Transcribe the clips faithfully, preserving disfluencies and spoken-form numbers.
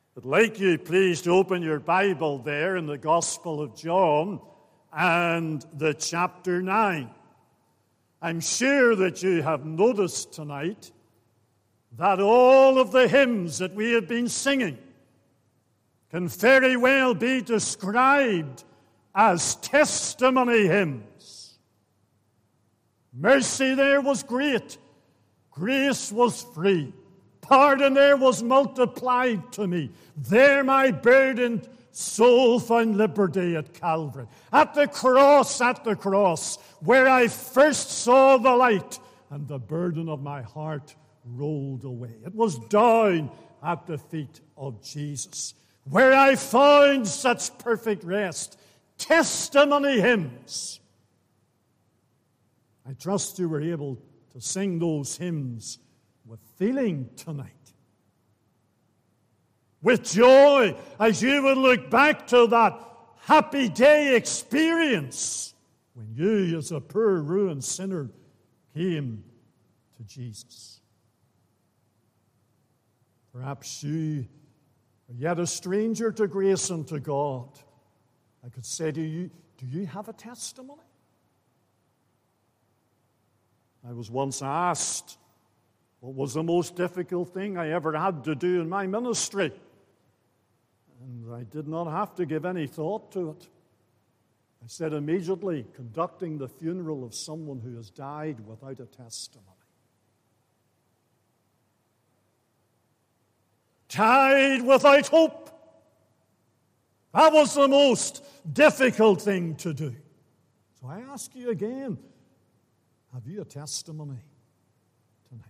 I'd like you, please, to open your Bible there in the Gospel of John and the chapter nine. I'm sure that you have noticed tonight that all of the hymns that we have been singing can very well be described as testimony hymns. Mercy there was great, grace was free, pardon there was multiplied to me. There my burdened soul found liberty at Calvary. At the cross, at the cross, where I first saw the light, and the burden of my heart rolled away. It was down at the feet of Jesus, where I found such perfect rest. Testimony hymns. I trust you were able to sing those hymns with feeling tonight, with joy, as you would look back to that happy day experience when you, as a poor ruined sinner, came to Jesus. Perhaps you are yet a stranger to grace and to God. I could say to you, do you have a testimony? I was once asked what was the most difficult thing I ever had to do in my ministry. And I did not have to give any thought to it. I said immediately, conducting the funeral of someone who has died without a testimony. Died without hope. That was the most difficult thing to do. So I ask you again, have you a testimony tonight?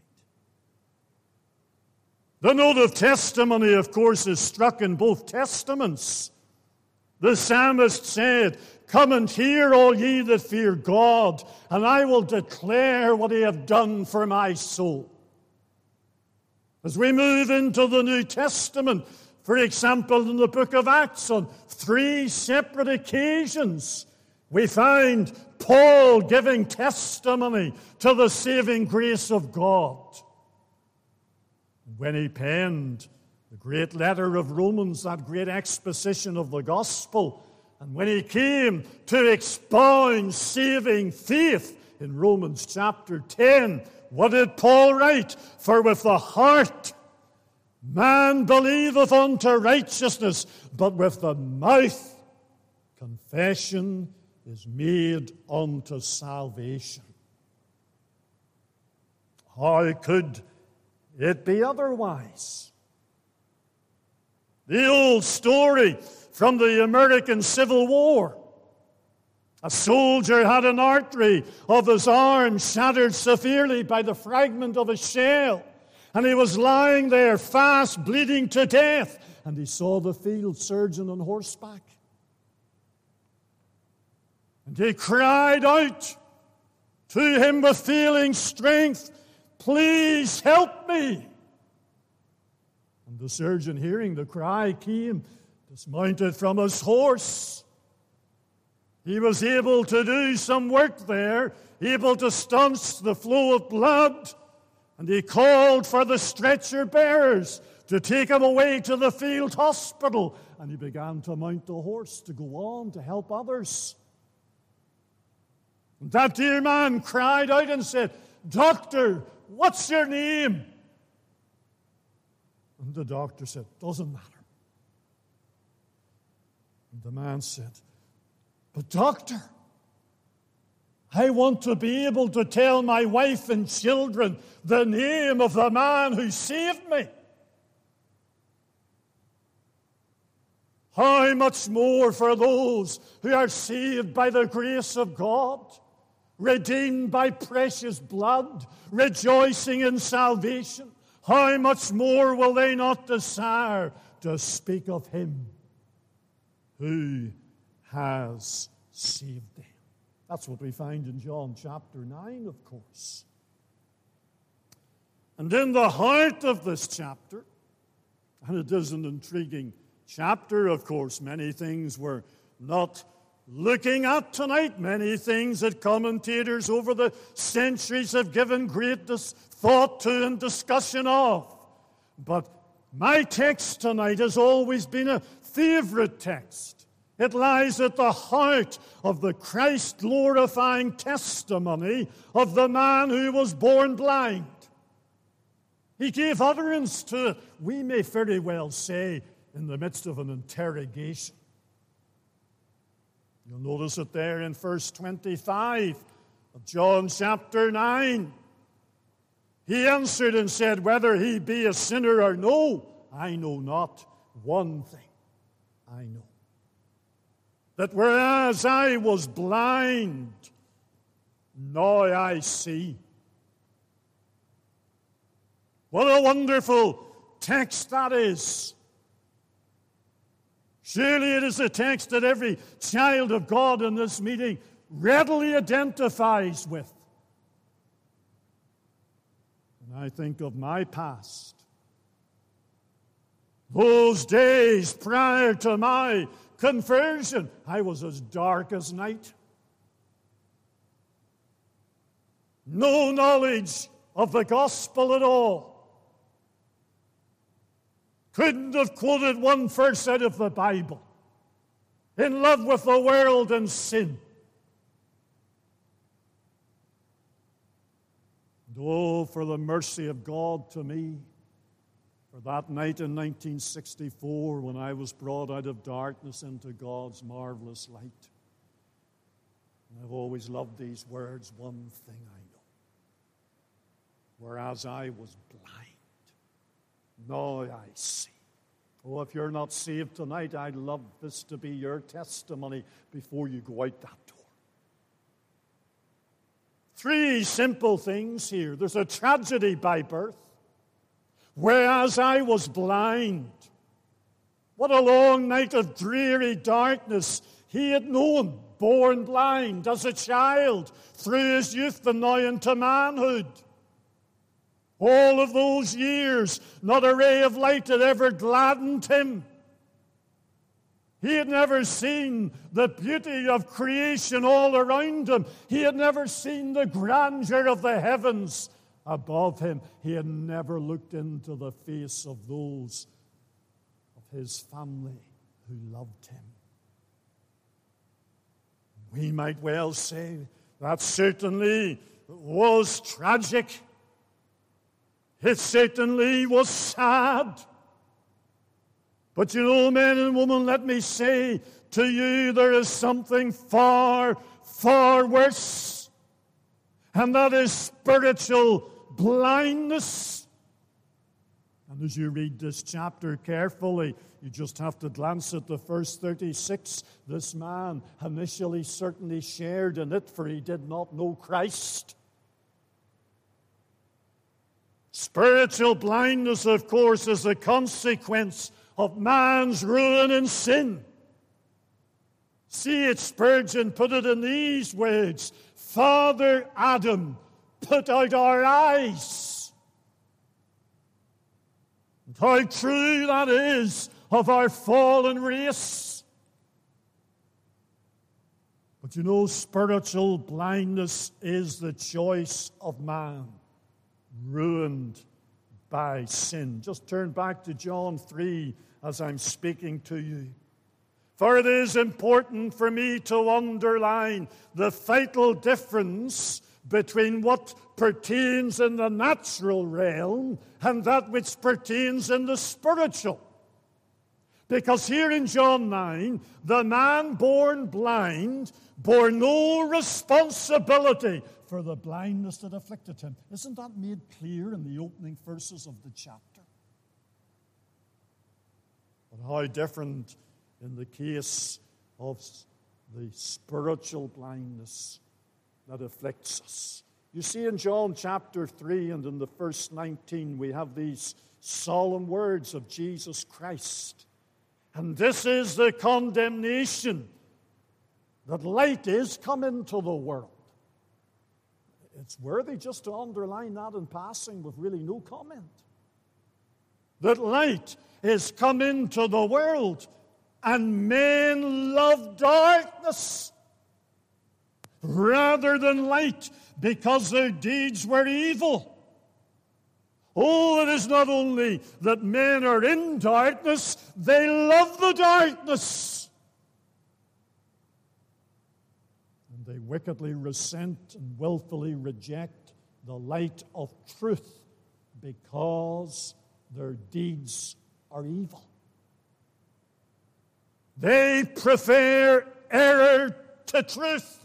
The note of testimony, of course, is struck in both testaments. The psalmist said, "Come and hear, all ye that fear God, and I will declare what he hath done for my soul." As we move into the New Testament, for example, in the book of Acts, on three separate occasions, we find Paul giving testimony to the saving grace of God. When he penned the great letter of Romans, that great exposition of the gospel, and when he came to expound saving faith in Romans chapter ten, what did Paul write? "For with the heart man believeth unto righteousness, but with the mouth confession is made unto salvation." How could it be otherwise? The old story from the American Civil War. A soldier had an artery of his arm shattered severely by the fragment of a shell, and he was lying there fast bleeding to death, and he saw the field surgeon on horseback. And he cried out to him with failing strength, "Please help me." And the surgeon, hearing the cry, came, dismounted from his horse. He was able to do some work there, able to stanch the flow of blood, and he called for the stretcher bearers to take him away to the field hospital, and he began to mount the horse to go on to help others. And that dear man cried out and said, "Doctor, what's your name?" And the doctor said, "Doesn't matter." And the man said, "But doctor, I want to be able to tell my wife and children the name of the man who saved me." How much more for those who are saved by the grace of God, redeemed by precious blood, rejoicing in salvation. How much more will they not desire to speak of him who has saved them? That's what we find in John chapter nine, of course. And in the heart of this chapter, and it is an intriguing chapter, of course, many things we're not looking at tonight, many things that commentators over the centuries have given great thought to and discussion of. But My text tonight has always been a favorite text. It lies at the heart of the Christ-glorifying testimony of the man who was born blind. He gave utterance to it, we may very well say, in the midst of an interrogation. You'll notice it there in verse twenty-five of John chapter nine. He answered and said, whether he be a sinner or no, I know not. One thing I know, that whereas I was blind, now I see. What a wonderful text that is. Surely it is a text that every child of God in this meeting readily identifies with. And I think of my past. Those days prior to my conversion, I was as dark as night. No knowledge of the gospel at all. Couldn't have quoted one verse out of the Bible. In love with the world and sin. And oh, for the mercy of God to me, for that night in nineteen sixty-four when I was brought out of darkness into God's marvelous light. And I've always loved these words, one thing I know. Whereas I was blind, now I see. Oh, if you're not saved tonight, I'd love this to be your testimony before you go out that door. Three simple things here. There's a tragedy by birth. Whereas I was blind. What a long night of dreary darkness he had known, born blind as a child, through his youth and now into manhood. All of those years, not a ray of light had ever gladdened him. He had never seen the beauty of creation all around him. He had never seen the grandeur of the heavens above him. He had never looked into the face of those of his family who loved him. We might well say that certainly was tragic. It certainly was sad. But you know, men and women, let me say to you, there is something far, far worse. And that is spiritual blindness. And as you read this chapter carefully, you just have to glance at the verse thirty-six. This man initially certainly shared in it, for he did not know Christ. Spiritual blindness, of course, is a consequence of man's ruin and sin. C H Spurgeon put it in these words: Father Adam put out our eyes. And how true that is of our fallen race. But you know, spiritual blindness is the choice of man, ruined by sin. Just turn back to John three as I'm speaking to you. For it is important for me to underline the vital difference between what pertains in the natural realm and that which pertains in the spiritual. Because here in John nine, the man born blind bore no responsibility for the blindness that afflicted him. Isn't that made clear in the opening verses of the chapter? But how different in the case of the spiritual blindness that afflicts us. You see, in John chapter three and in the verse nineteen, we have these solemn words of Jesus Christ. And this is the condemnation, that light is come into the world. It's worthy just to underline that in passing with really no comment. That light is come into the world, and men love darkness rather than light, because their deeds were evil. Oh, it is not only that men are in darkness, they love the darkness. And they wickedly resent and willfully reject the light of truth because their deeds are evil. They prefer error to truth.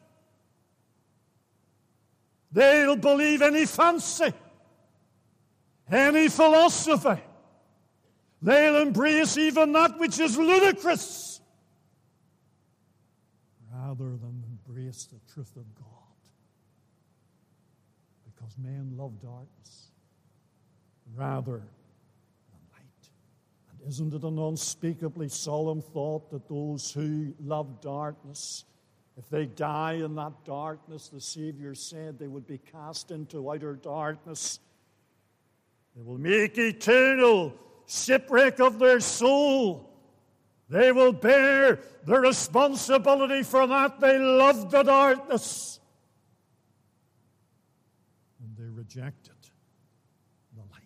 They'll believe any fancy, any philosophy. They'll embrace even that which is ludicrous rather than embrace the truth of God. Because men love darkness rather than light. And isn't it an unspeakably solemn thought that those who love darkness, if they die in that darkness, the Savior said they would be cast into outer darkness. They will make eternal shipwreck of their soul. They will bear the responsibility for that. They love the darkness. And they rejected the light.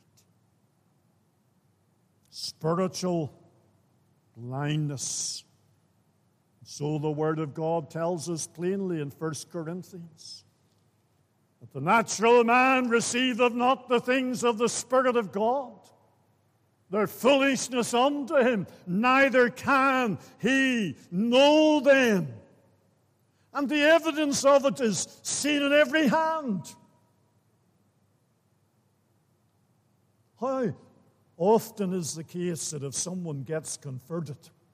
Spiritual blindness. So the Word of God tells us plainly in First Corinthians that the natural man receiveth not the things of the Spirit of God. They're foolishness unto him, neither can he know them. And the evidence of it is seen in every hand. How often is the case that if someone gets converted,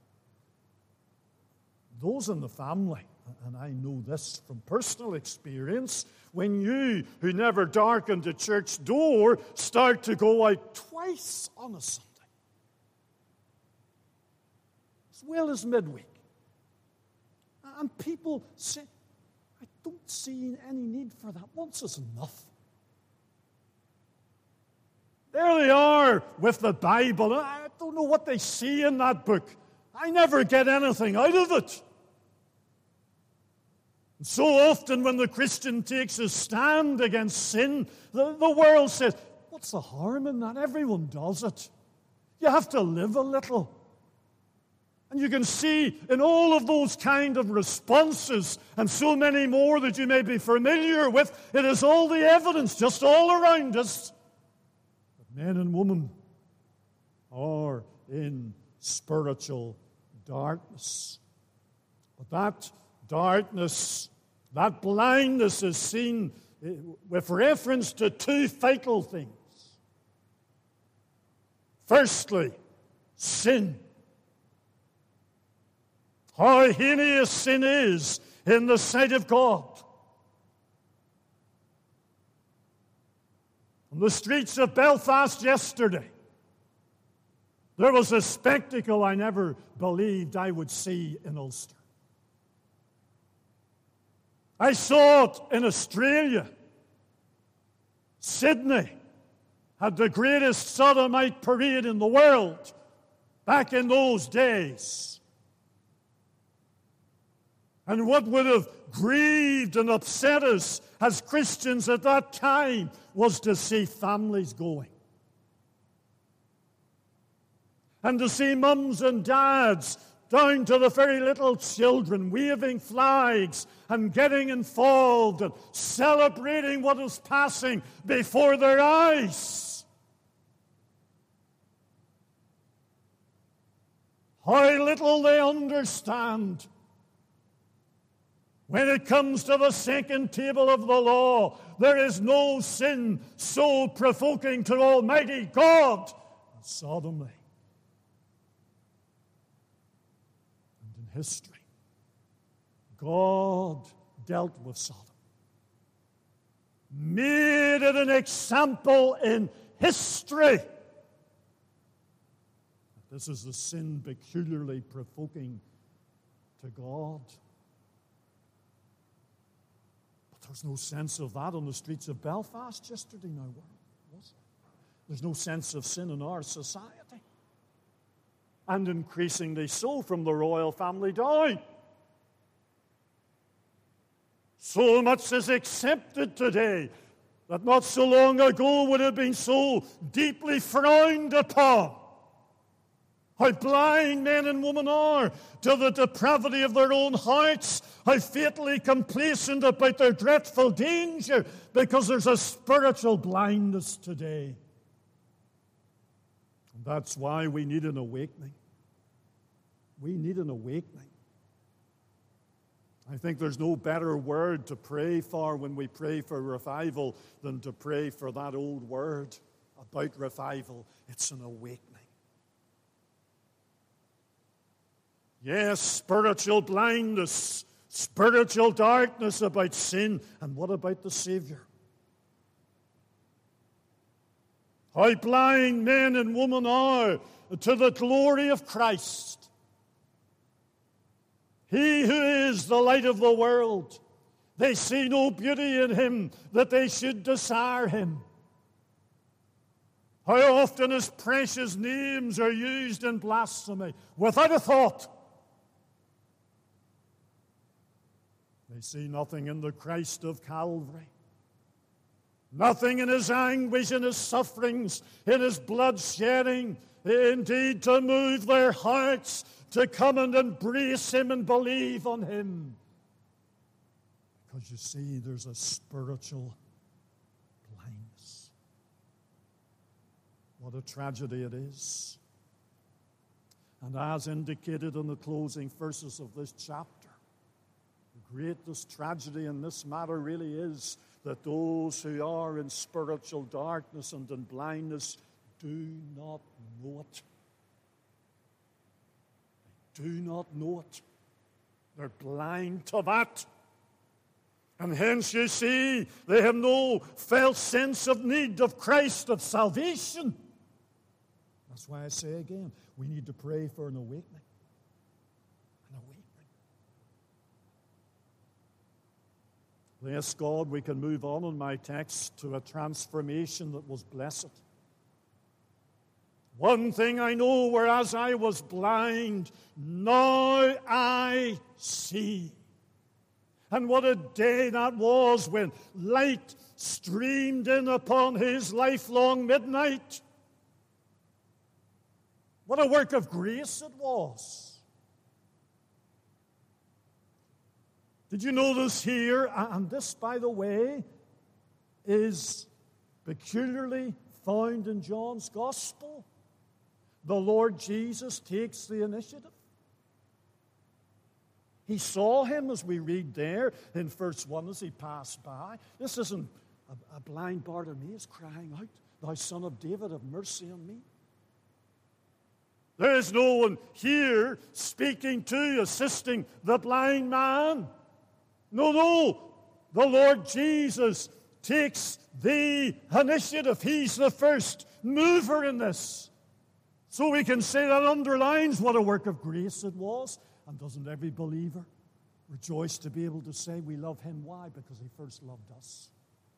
those in the family, and I know this from personal experience, when you, who never darkened a church door, start to go out twice on a Sunday, as well as midweek, and people say, I don't see any need for that. Once is enough. There they are with the Bible. I don't know what they see in that book. I never get anything out of it. And so often when the Christian takes a stand against sin, the, the world says, what's the harm in that? Everyone does it. You have to live a little. And you can see in all of those kind of responses, and so many more that you may be familiar with, it is all the evidence just all around us that men and women are in spiritual darkness. But that darkness, that blindness is seen with reference to two fatal things. Firstly, sin. How heinous sin is in the sight of God. On the streets of Belfast yesterday, there was a spectacle I never believed I would see in Ulster. I saw it in Australia. Sydney had the greatest sodomite parade in the world back in those days. And what would have grieved and upset us as Christians at that time was to see families going. And to see mums and dads, down to the very little children, waving flags and getting involved and celebrating what is passing before their eyes. How little they understand. When it comes to the second table of the law, there is no sin so provoking to Almighty God as sodomy. And in history, God dealt with Sodom, made it an example in history. This is a sin peculiarly provoking to God. There's no sense of that on the streets of Belfast yesterday now, was there? There's no sense of sin in our society. And increasingly so from the royal family down. So much is accepted today that not so long ago would have been so deeply frowned upon. How blind men and women are to the depravity of their own hearts, how fatally complacent about their dreadful danger, because there's a spiritual blindness today. And that's why we need an awakening. We need an awakening. I think there's no better word to pray for when we pray for revival than to pray for that old word about revival. It's an awakening. Yes, spiritual blindness, spiritual darkness about sin. And what about the Savior? How blind men and women are to the glory of Christ. He who is the light of the world. They see no beauty in him that they should desire him. How often his precious names are used in blasphemy without a thought. They see nothing in the Christ of Calvary. Nothing in his anguish, in his sufferings, in his blood shedding, indeed to move their hearts to come and embrace him and believe on him. Because you see, there's a spiritual blindness. What a tragedy it is. And as indicated in the closing verses of this chapter, the greatest tragedy in this matter really is that those who are in spiritual darkness and in blindness do not know it. They do not know it. They're blind to that. And hence you see, they have no felt sense of need of Christ, of salvation. That's why I say again, we need to pray for an awakening. An awakening. Bless God, we can move on in my text to a transformation that was blessed. One thing I know, whereas I was blind, now I see. And what a day that was when light streamed in upon his lifelong midnight. What a work of grace it was. Did you notice here, and this, by the way, is peculiarly found in John's Gospel, the Lord Jesus takes the initiative. He saw him, as we read there in verse one, as he passed by. This isn't a, a blind Bartimaeus crying out, "Thou son of David, have mercy on me." There is no one here speaking to, assisting the blind man. No, no. The Lord Jesus takes the initiative. He's the first mover in this. So we can say that underlines what a work of grace it was. And doesn't every believer rejoice to be able to say we love him? Why? Because he first loved us.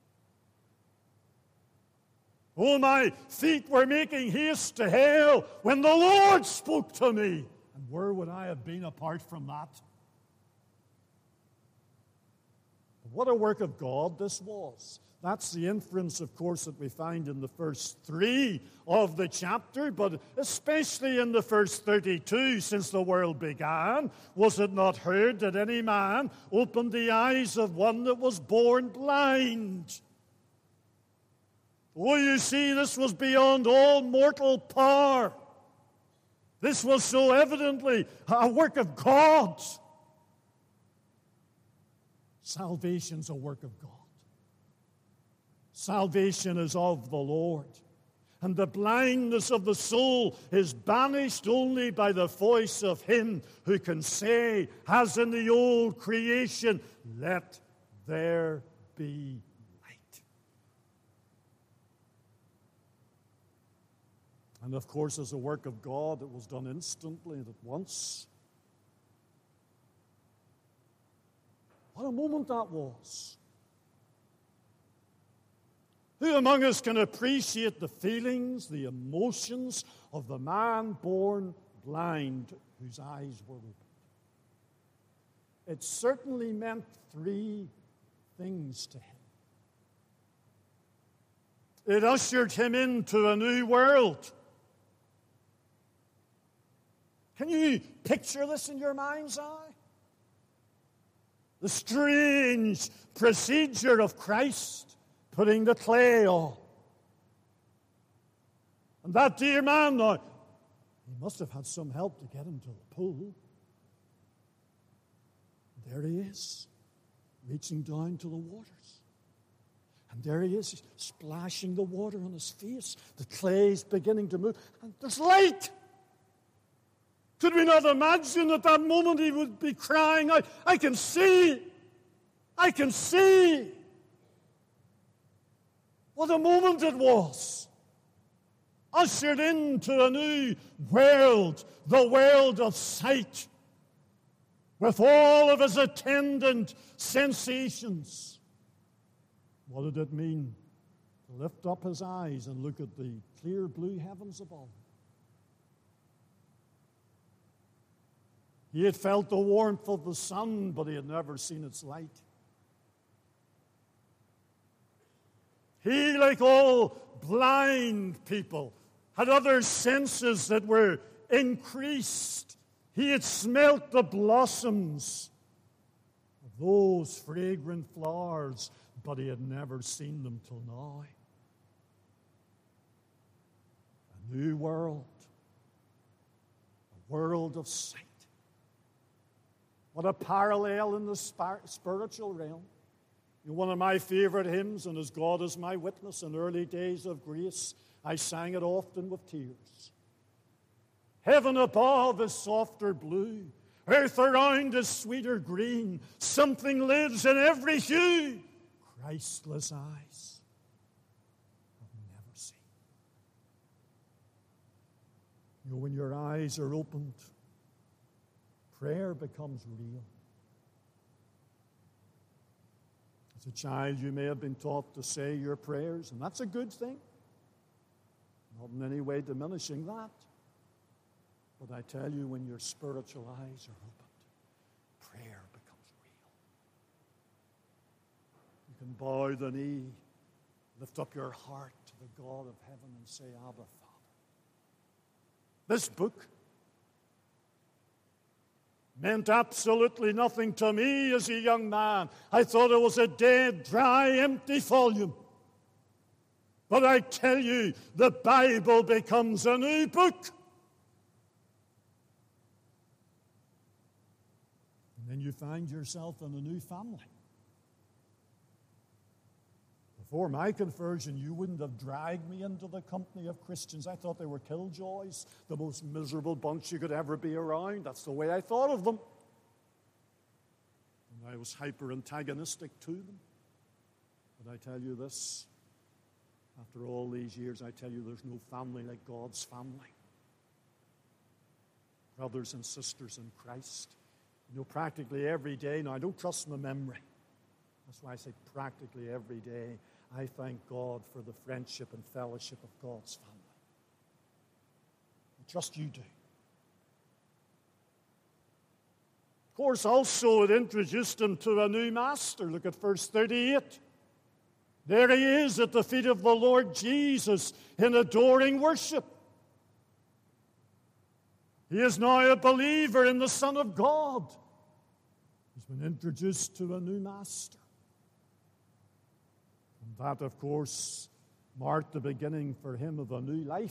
Oh, my feet were making haste to hell when the Lord spoke to me. And where would I have been apart from that? But what a work of God this was. That's the inference, of course, that we find in the first three of the chapter, but especially in the first thirty-two, since the world began. Was it not heard that any man opened the eyes of one that was born blind? Oh, you see, this was beyond all mortal power. This was so evidently a work of God. Salvation's a work of God. Salvation is of the Lord. And the blindness of the soul is banished only by the voice of him who can say, as in the old creation, "Let there be light." And of course, as a work of God, it was done instantly and at once. What a moment that was. Who among us can appreciate the feelings, the emotions of the man born blind whose eyes were opened? It certainly meant three things to him. it ushered him into a new world. Can you picture this in your mind's eye? The strange procedure of Christ putting the clay on. And that dear man now, he must have had some help to get him to the pool. There he is, reaching down to the waters. And there he is, splashing the water on his face. The clay's beginning to move, and there's light. Could we not imagine at that moment he would be crying out, I can see! I can see! What a moment it was! Ushered into a new world, the world of sight, with all of his attendant sensations. What did it mean to lift up his eyes and look at the clear blue heavens above? He had felt the warmth of the sun, but he had never seen its light. He, like all blind people, had other senses that were increased. He had smelt the blossoms of those fragrant flowers, but he had never seen them till now. A new world, a world of sight. What a parallel in the spiritual realm. One of my favorite hymns, and as God is my witness, in early days of grace, I sang it often with tears. Heaven above is softer blue, earth around is sweeter green. Something lives in every hue Christless eyes have never seen. You know, when your eyes are opened, prayer becomes real. As a child, you may have been taught to say your prayers, and that's a good thing. Not in any way diminishing that. But I tell you, when your spiritual eyes are opened, prayer becomes real. You can bow the knee, lift up your heart to the God of heaven and say, Abba, Father. This book meant absolutely nothing to me as a young man. I thought it was a dead, dry, empty volume. But I tell you, the Bible becomes a new book. And then you find yourself in a new family. Before my conversion, you wouldn't have dragged me into the company of Christians. I thought they were killjoys, the most miserable bunch you could ever be around. That's the way I thought of them. And I was hyper-antagonistic to them. But I tell you this, after all these years, I tell you there's no family like God's family. Brothers and sisters in Christ. You know, practically every day, now I don't trust my memory. That's why I say practically every day, I thank God for the friendship and fellowship of God's family. I trust you do. Of course, also it introduced him to a new master. Look at verse thirty-eight. There he is at the feet of the Lord Jesus in adoring worship. He is now a believer in the Son of God. He's been introduced to a new master. And that, of course, marked the beginning for him of a new life.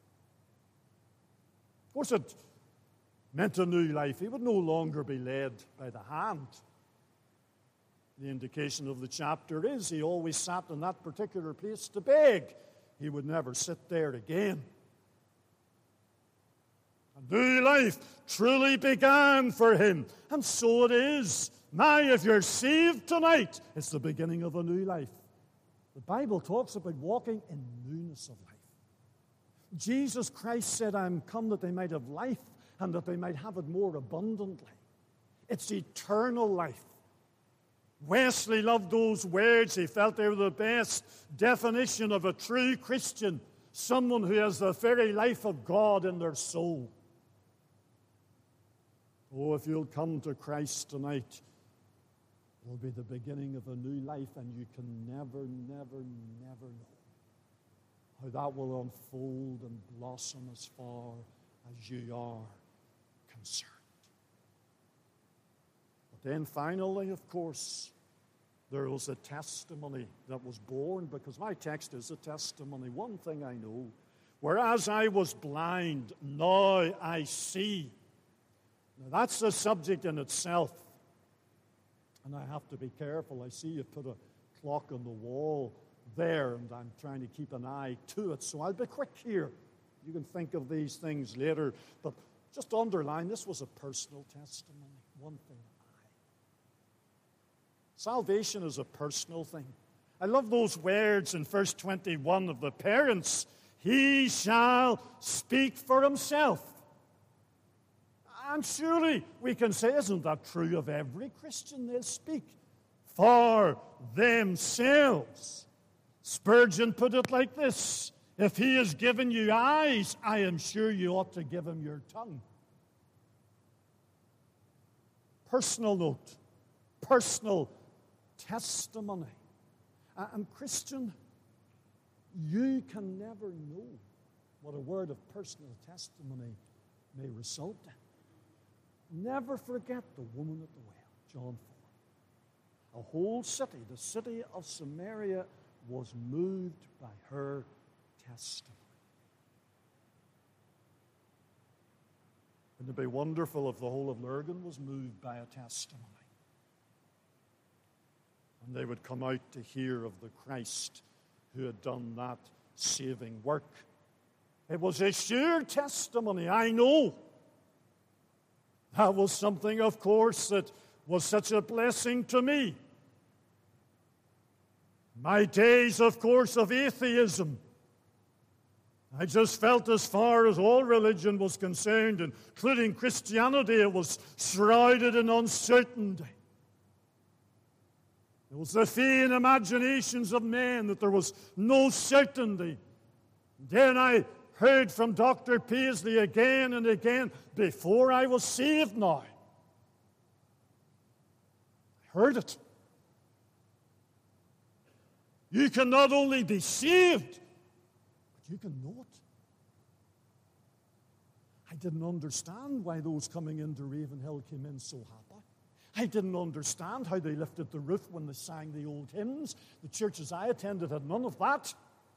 Of course, it meant a new life. He would no longer be led by the hand. The indication of the chapter is he always sat in that particular place to beg. He would never sit there again. A new life truly began for him. And so it is. Now, if you're saved tonight, it's the beginning of a new life. The Bible talks about walking in newness of life. Jesus Christ said, I am come that they might have life and that they might have it more abundantly. It's eternal life. Wesley loved those words. He felt they were the best definition of a true Christian, someone who has the very life of God in their soul. Oh, if you'll come to Christ tonight, it will be the beginning of a new life, and you can never, never, never know how that will unfold and blossom as far as you are concerned. But then finally, of course, there was a testimony that was born, because my text is a testimony. One thing I know, whereas I was blind, now I see. Now that's a subject in itself. And I have to be careful. I see you put a clock on the wall there, and I'm trying to keep an eye to it. So I'll be quick here. You can think of these things later. But just underline, this was a personal testimony. One thing. Salvation is a personal thing. I love those words in verse twenty-one of the parents. He shall speak for himself. And surely we can say, isn't that true of every Christian? They'll speak for themselves. Spurgeon put it like this: if he has given you eyes, I am sure you ought to give him your tongue. Personal note, personal testimony. And Christian, you can never know what a word of personal testimony may result in. Never forget the woman at the well, John four. A whole city, the city of Samaria, was moved by her testimony. Wouldn't it be wonderful if the whole of Lurgan was moved by a testimony? And they would come out to hear of the Christ who had done that saving work. It was a sure testimony, I know. That was something, of course, that was such a blessing to me. My days, of course, of atheism, I just felt as far as all religion was concerned, including Christianity, it was shrouded in uncertainty. It was the vain imaginations of men that there was no certainty. Then I heard from Doctor Paisley again and again, before I was saved now. I heard it. You can not only be saved, but you can know it. I didn't understand why those coming into Ravenhill came in so happy. I didn't understand how they lifted the roof when they sang the old hymns. The churches I attended had none of that.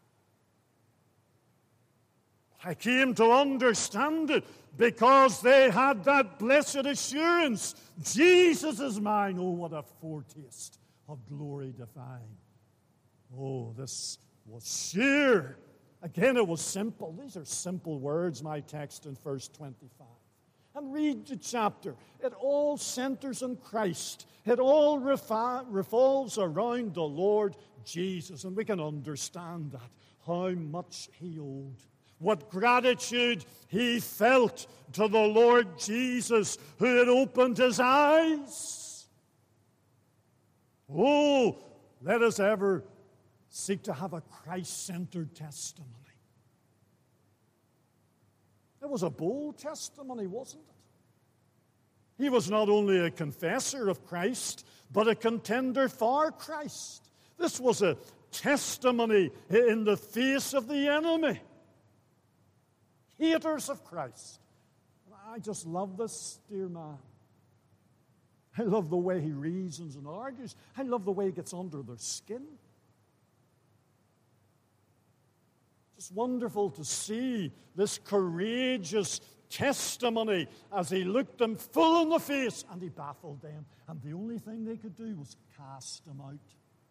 I came to understand it because they had that blessed assurance. Jesus is mine. Oh, what a foretaste of glory divine. Oh, this was sure. Again, it was simple. These are simple words, my text in verse twenty-five. And read the chapter. It all centers on Christ. It all refi- revolves around the Lord Jesus. And we can understand that, how much he owed. What gratitude he felt to the Lord Jesus, who had opened his eyes. Oh, let us ever seek to have a Christ-centered testimony. It was a bold testimony, wasn't it? He was not only a confessor of Christ, but a contender for Christ. This was a testimony in the face of the enemy. Haters of Christ. I just love this dear man. I love the way he reasons and argues. I love the way he gets under their skin. It's wonderful to see this courageous testimony as he looked them full in the face and he baffled them. And the only thing they could do was cast him out.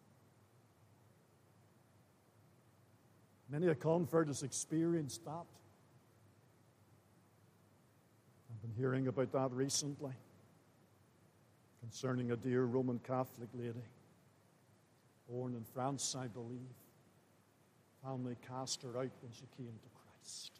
Many a convert has experienced that. I've been hearing about that recently concerning a dear Roman Catholic lady born in France, I believe. Family cast her out when she came to Christ.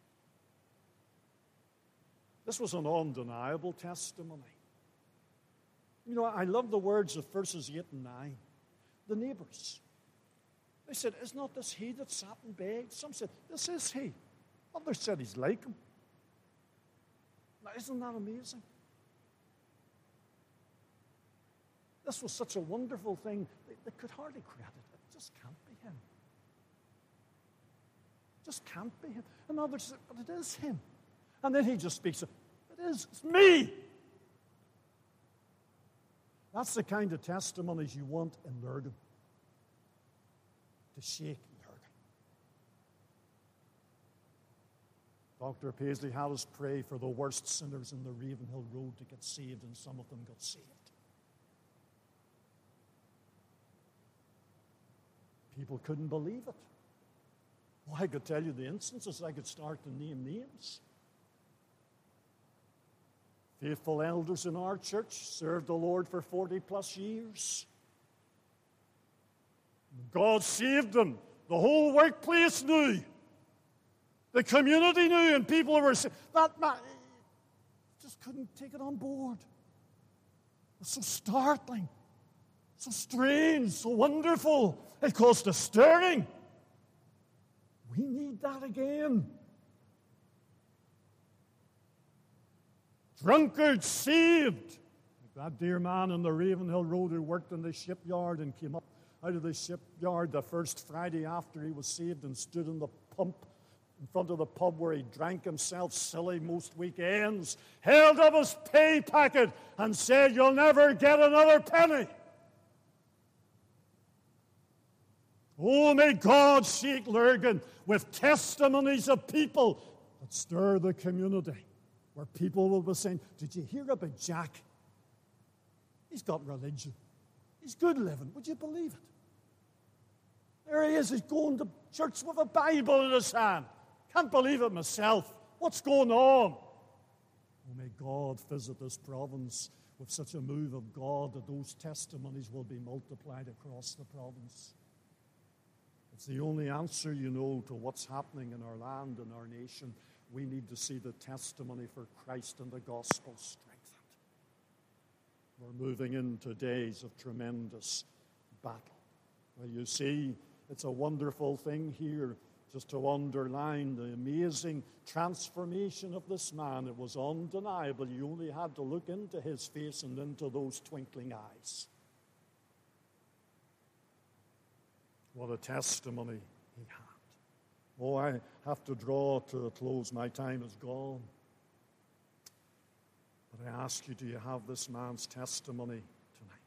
This was an undeniable testimony. You know, I love the words of verses eight and nine. The neighbors, they said, is not this he that sat and begged? Some said, this is he. Others said, he's like him. Now, isn't that amazing? This was such a wonderful thing. They, they could hardly credit it. It just can't be him. just can't be him. And others say, but it is him. And then he just speaks, it is, it's me. That's the kind of testimonies you want in Lurgan. To shake Lurgan. Doctor Paisley had us pray for the worst sinners in the Ravenhill Road to get saved, and some of them got saved. People couldn't believe it. Well, I could tell you the instances. I could start to name names. Faithful elders in our church served the Lord for forty plus years. God saved them. The whole workplace knew. The community knew, and people were saying, that man just couldn't take it on board. It's so startling, so strange, so wonderful. It caused a stirring. We need that again. Drunkards saved. Like that dear man on the Ravenhill Road who worked in the shipyard and came up out of the shipyard the first Friday after he was saved and stood in the pump in front of the pub where he drank himself silly most weekends, held up his pay packet and said, you'll never get another penny. Oh, may God shake Lurgan with testimonies of people that stir the community, where people will be saying, did you hear about Jack? He's got religion. He's good living. Would you believe it? There he is. He's going to church with a Bible in his hand. Can't believe it myself. What's going on? Oh, may God visit this province with such a move of God that those testimonies will be multiplied across the province. It's the only answer, you know, to what's happening in our land and our nation. We need to see the testimony for Christ and the gospel strengthened. We're moving into days of tremendous battle. Well, you see, it's a wonderful thing here just to underline the amazing transformation of this man. It was undeniable. You only had to look into his face and into those twinkling eyes. What a testimony he had. Oh, I have to draw to a close. My time is gone. But I ask you, do you have this man's testimony tonight?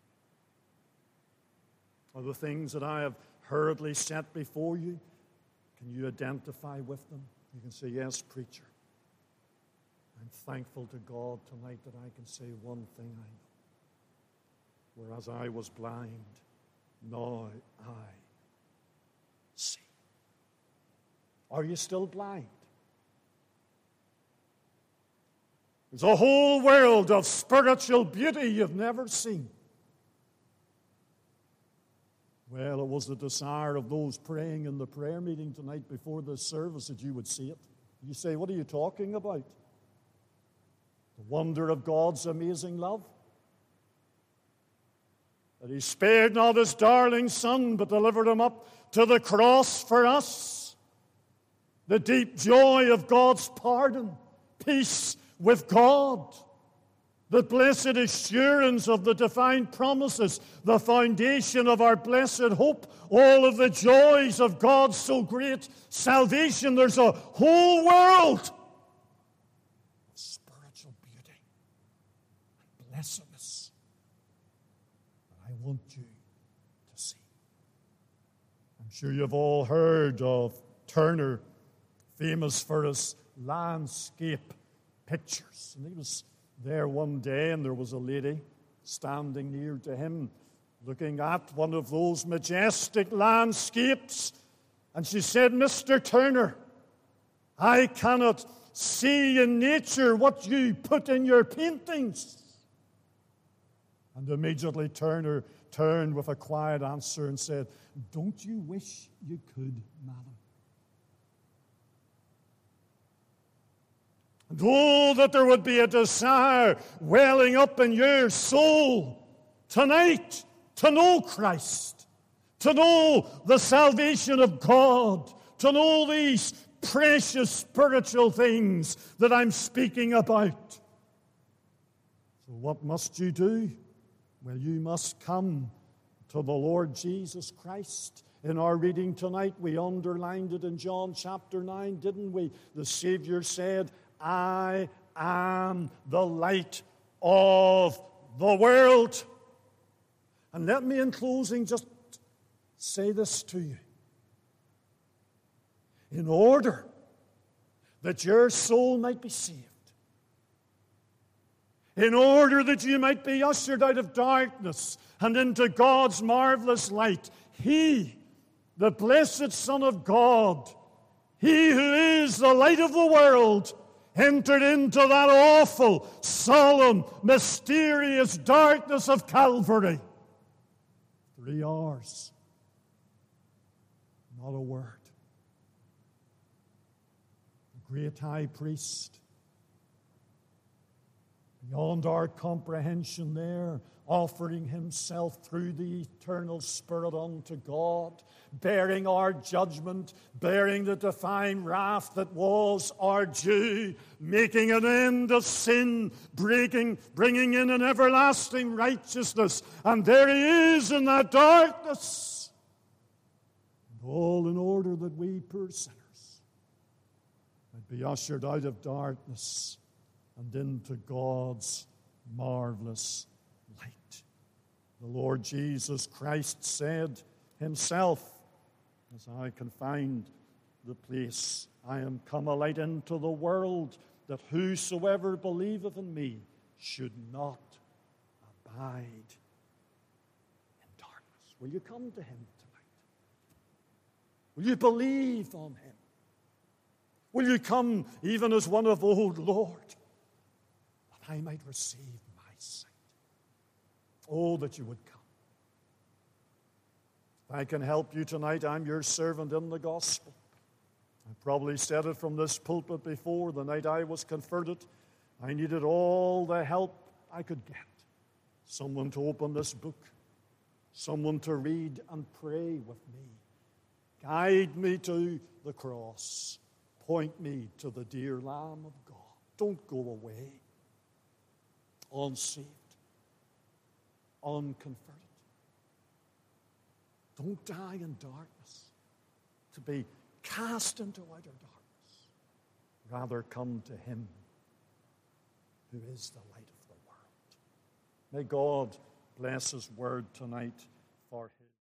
Are the things that I have hurriedly set before you, can you identify with them? You can say, yes, preacher. I'm thankful to God tonight that I can say one thing I know. Whereas I was blind, now I see. Are you still blind? There's a whole world of spiritual beauty you've never seen. Well, it was the desire of those praying in the prayer meeting tonight before this service that you would see it. You say, what are you talking about? The wonder of God's amazing love? That he spared not his darling son, but delivered him up to the cross for us. The deep joy of God's pardon, peace with God, the blessed assurance of the divine promises, the foundation of our blessed hope, all of the joys of God's so great salvation. There's a whole world of spiritual beauty and blessedness that I want you to see. I'm sure you've all heard of Turner, famous for his landscape pictures. And he was there one day, and there was a lady standing near to him looking at one of those majestic landscapes. And she said, Mister Turner, I cannot see in nature what you put in your paintings. And immediately Turner turned with a quiet answer and said, don't you wish you could, madam? And oh, that there would be a desire welling up in your soul tonight to know Christ, to know the salvation of God, to know these precious spiritual things that I'm speaking about. So what must you do? Well, you must come to the Lord Jesus Christ In our reading tonight, we underlined it in John chapter nine, didn't we? The Savior said, I am the light of the world. And let me, in closing, just say this to you. In order that your soul might be saved, in order that you might be ushered out of darkness and into God's marvelous light, He, the blessed Son of God, He who is the light of the world, entered into that awful, solemn, mysterious darkness of Calvary. Three hours. Not a word. The great high priest, beyond our comprehension there, offering himself through the eternal Spirit unto God, bearing our judgment, bearing the divine wrath that was our due, making an end of sin, breaking, bringing in an everlasting righteousness. And there He is in that darkness. And all in order that we poor sinners might be ushered out of darkness and into God's marvelous light. The Lord Jesus Christ said Himself, as I can find the place, I am come a light into the world, that whosoever believeth in me should not abide in darkness. Will you come to Him tonight? Will you believe on Him? Will you come even as one of old, Lord, that I might receive my sight? Oh, that you would come. If I can help you tonight, I'm your servant in the gospel. I probably said it from this pulpit before. The night I was converted, I needed all the help I could get. Someone to open this book, someone to read and pray with me. Guide me to the cross. Point me to the dear Lamb of God. Don't go away unsaved, unconverted. Don't die in darkness, to be cast into outer darkness. Rather come to Him who is the light of the world. May God bless His word tonight for His